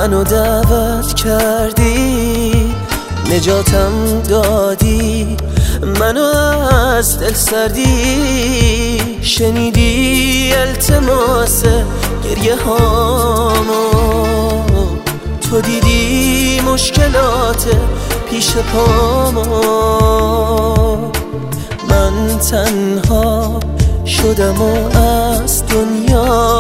منو دعوت کردی، نجاتم دادی، منو از دل سردی. شنیدی التماس گریه هامو، تو دیدی مشکلات پیش پامو. من تنها شدم و از دنیا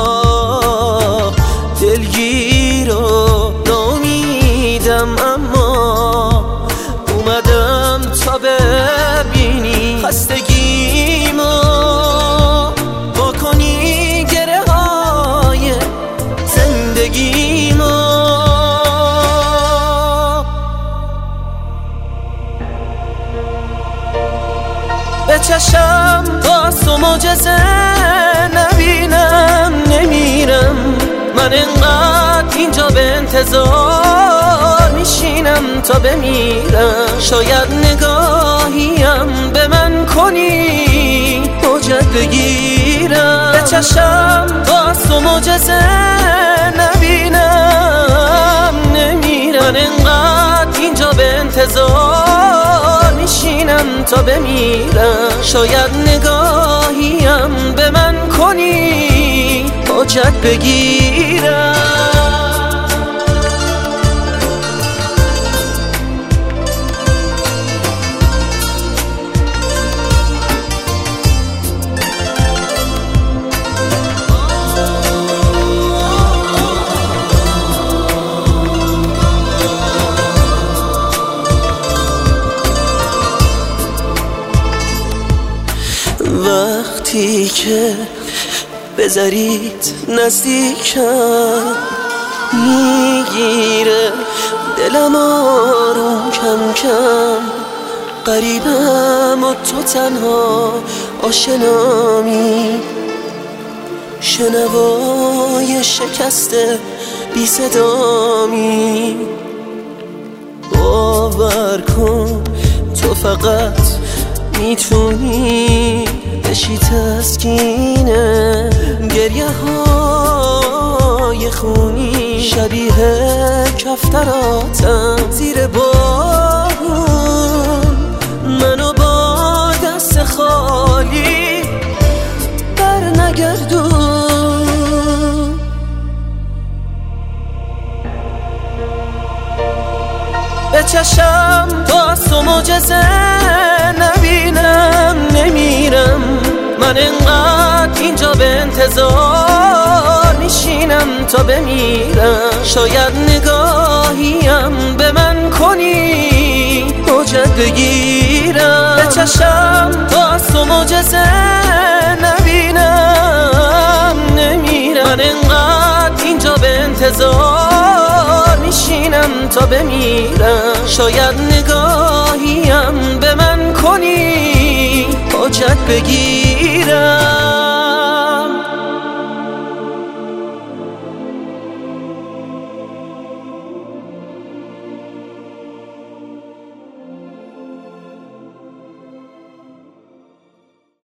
دلگیر و ناامیدم، اما اومدم تا ببینی خستگیمو، با کنی گره های زندگیمو. به چشم باز تو معجزه نبینم، نمیرم من انقدر اینجا به انتظار میشینم تا بمیرم. شاید نگاهیم به من کنی حجت بگیرم. به چشم باز تو معجزه نبینم، نمیرم من انقدر اینجا به انتظار میشینم تا بمیرم. شاید نگاهیم به من کنی حجت بگیرم. وقتی که بذارید نزدیکم، میگیره دلم آروم کم کم. قریبم و تو تنها آشنامی، شنوای شکسته بی صدامی. باور کن تو فقط میتونی بشی تسکین گریه های خونی. شبیه کفتراتم زیر بارون، منو با دست خالی بر نگردون. به چشم باز تو معجزه نبینم، نمیرم من انقدر اینجا به انتظار میشینم تا بمیرم. شاید نگاهیم به من کنی حجت بگیرم. به چشم باز تو معجزه نبینم، نمیرم من انقدر اینجا به انتظار میشینم تا بمیرم. شاید نگاهیم به من کنی حجت بگیرم.